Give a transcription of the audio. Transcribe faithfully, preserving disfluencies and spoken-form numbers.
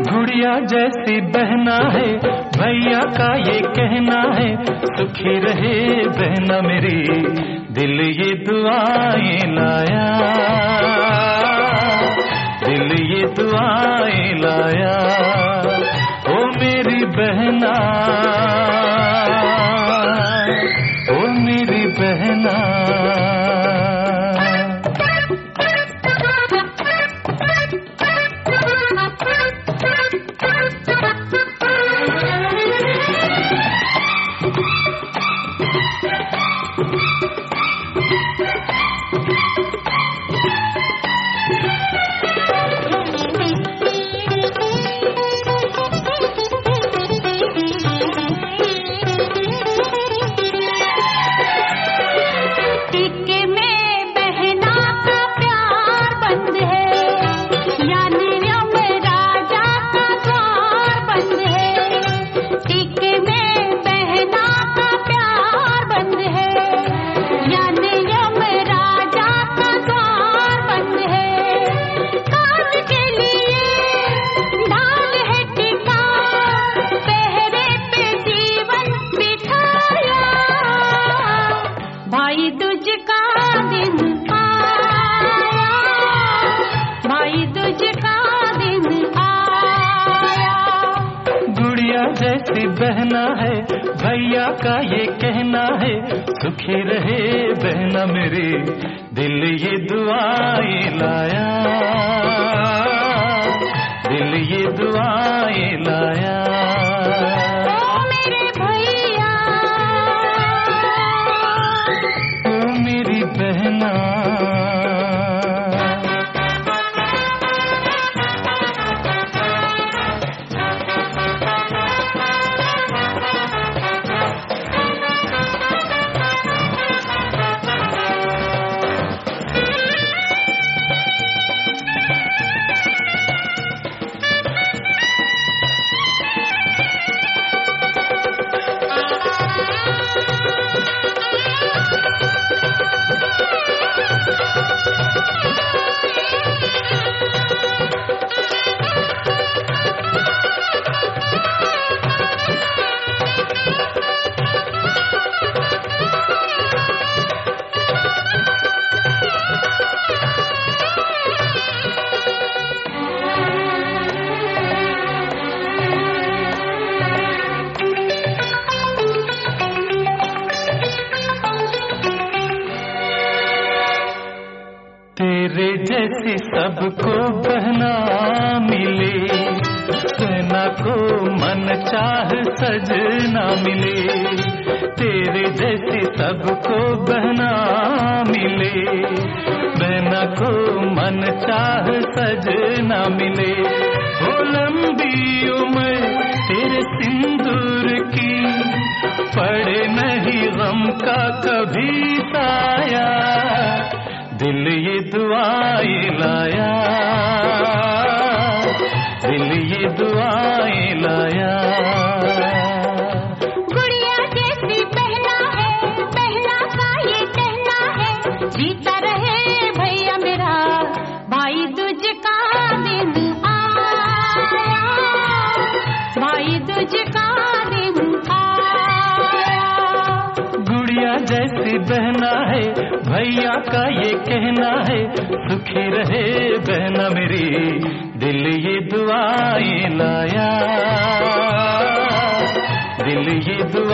गुड़िया जैसी बहना है, भैया का ये कहना है, सुखी रहे बहना मेरी, दिल ये दुआएं लाया, दिल ये दुआएं लाया। ओ मेरी बहना, ओ मेरी बहना। जैसी बहना है, भैया का ये कहना है, सुखी रहे बहना मेरी, दिल ये दुआएं लाया, दिल ये दुआएं लाया। ओ मेरे भैया, ओ मेरी बहना। तेरे जैसी सबको बहना मिले, बहना को मन चाह सजना मिले। तेरे जैसी सबको बहना मिले, बहना को मन चाह सजना मिले। हो लंबी उम्र तेरे सिंदूर की, पड़े नहीं गम का कभी साया, दिल ये दुआएं लाया, दिल ये दुआएं लाया। गुड़िया जैसी बहना है, बहना का ये कहना है, जीता रहे भैया मेरा, भाई दूज का दिन आया, भाई दूज का दिन आया। गुड़िया जैसी बहना है, भैया का ये कहना है, सुखी रहे बहना मेरी, दिल ये दुआएं लाया, दिल ये दुआ